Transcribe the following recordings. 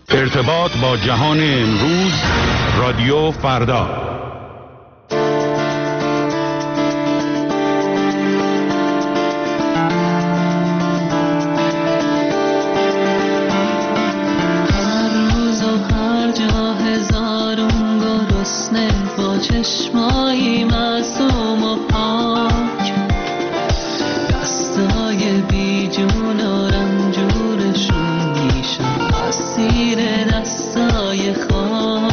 ارتباط با جهان امروز، رادیو فردا. چشمایی معصوم و پاک، دستای بی جون و رنجورشون میشن اسیر دستای خاک.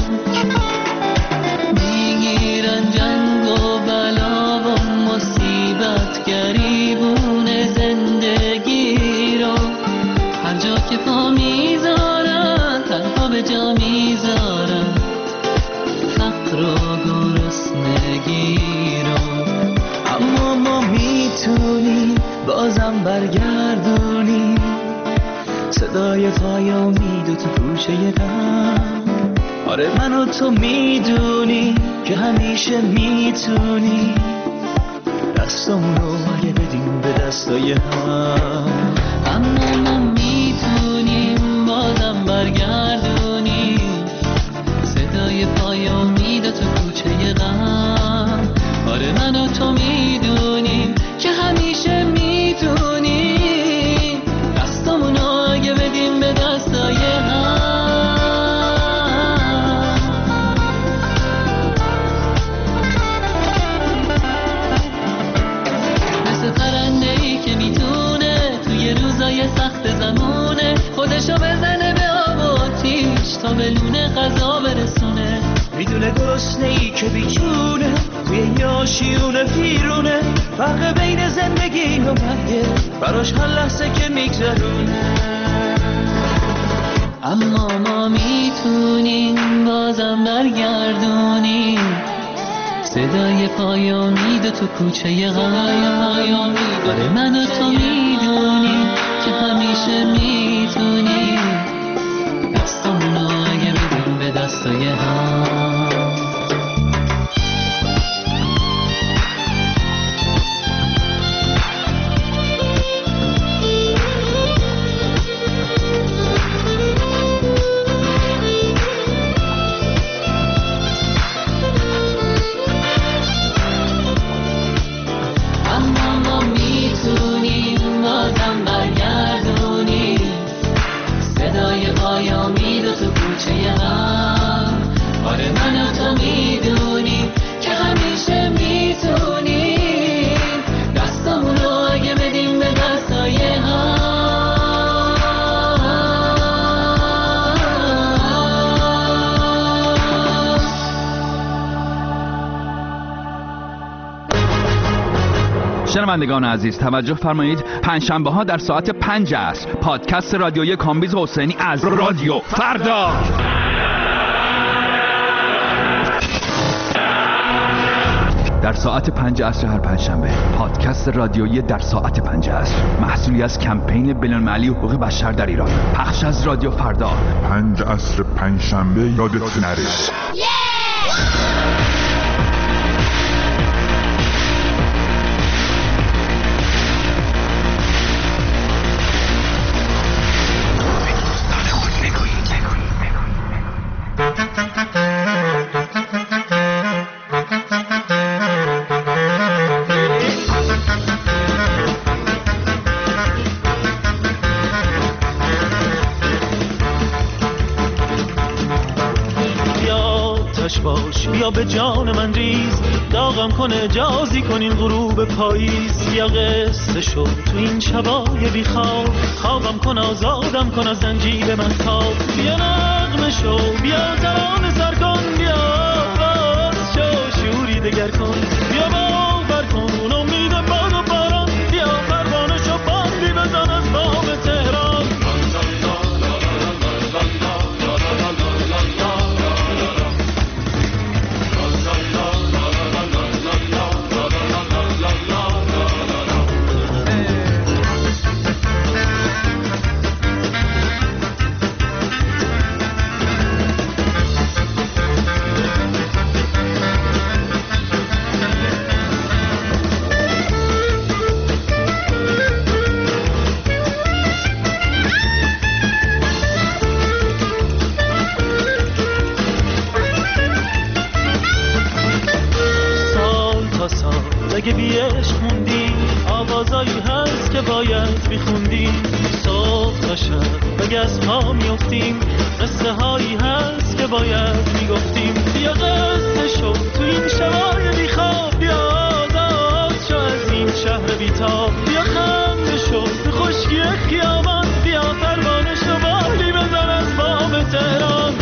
میگیرن جنگ و بلا و مصیبت، گریبون زندگی رو هر جا که پا میذارن تنها به جا میذارن فقر و گرسنگی رو. اما ما میتونیم بازم برگردونیم صدای پای امید تو گوشه غم. آره من و تو میدونیم که همیشه میتونیم دستمونو اگه بدیم به دستای هم. اما ما میتونیم بازم برگردونیم صدای پای امید تو کوچه غم. آره من و تو میدونیم که همیشه میتونیم دستمونو اگه بدیم به دستای هم. مثل پرنده‌ای که میتونه توی روزای سخت زمونه خودشو بزنه به آب و آتیش تا به لونه غذا برسونه. میدونه گرسنه‌ای که بیچونه توی یاشیونه پیرونه، فرق بین زندگی و مرگه براش هر لحظه که میگذرونه. اما ما میتونیم بازم برگردونیم صدای پای امید تو کوچه غم. آره من و تو میدونیم که همیشه میتونیم دستمونو اگه بدیم به دستای هم. شنوندگان عزیز توجه فرمایید، پنجشنبه ها در ساعت 5 عصر پادکست رادیویی کامبیز حسینی از رادیو فردا. در ساعت 5 عصر هر پنجشنبه پادکست رادیویی در ساعت 5 عصر، محصولی از کمپین بین‌المللی حقوق بشر در ایران، پخش از رادیو فردا. 5 عصر پنجشنبه یادت نره. بیا به جان من ریز، داغم کنه جازی کنین غروب پاییز. یا قصه شد تو این شبای بی خواب، خوابم کن آزادم کن از زنجیر من خواب. بیا نغمه شو، بیا ترانه سر کن، بیا آواز شو شوری دگر کن. بیا باور کن اون امید باد و باران، بیا پروانه شو باندی بزن از بام تهران. وقتی عشق موندیم، آوازایی هست که باید میخوندیم. صبح تا شب به گس ها میفتیم، قصه هایی هست که باید میگفتیم. بیا قصه شو تو این شبای بیخواب، بیا آزاد شو از این شهر بیتاب، بیا خنده شو به خشکی خیابان، بیا پروانه شو بالی بزن از بام تهران.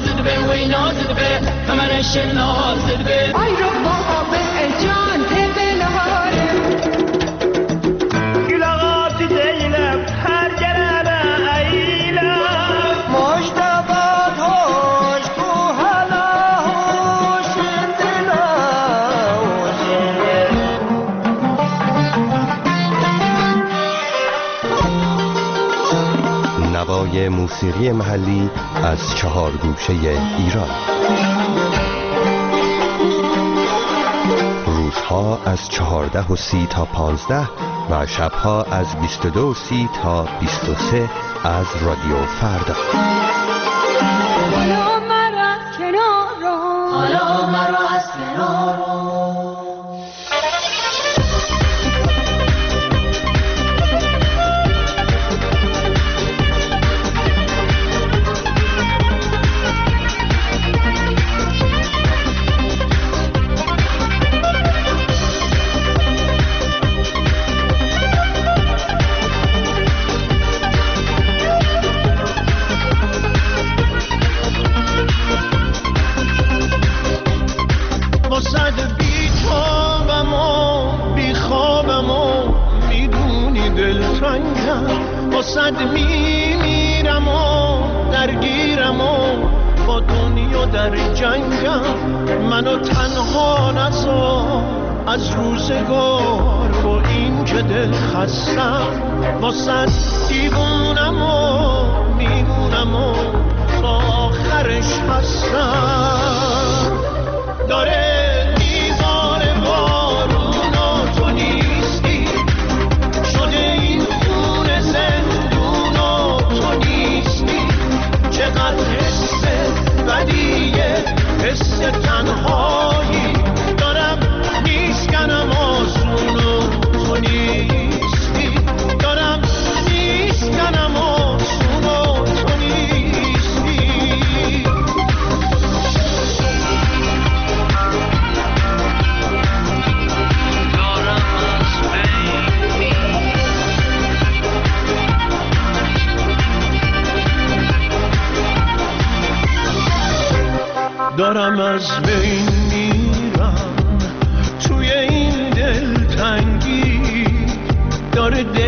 نازد به وی نازد به کمرش نازد به ای رو بابا جان تبلاره گلاغات دیلم هر گرم ایلم مشتبات هوش کو حالا هوش دلا نوای موسیقی محلی از 4 گوشه ایران. روزها از 14:30 تا 15 و شبها از 22:30 تا 23 از رادیو فردا. حالا مرا از کنارو حالا مرا از کنارو صد میمیرم و درگیرم و با دنیا در جنگم منو تنها نذار از روزگار با این که دل خستم واسد دیوونم و میمونم و تا آخرش هستم داره میباره بارون و تو نیستی شده این خونه زندون و تو نیستی چقدر حس بدیه حس تنهایی دارم میشکنم آسون و تو نیستی دارم میشکنم آسون و تو نیستی دارم از بین میرم توی این دلتنگی داره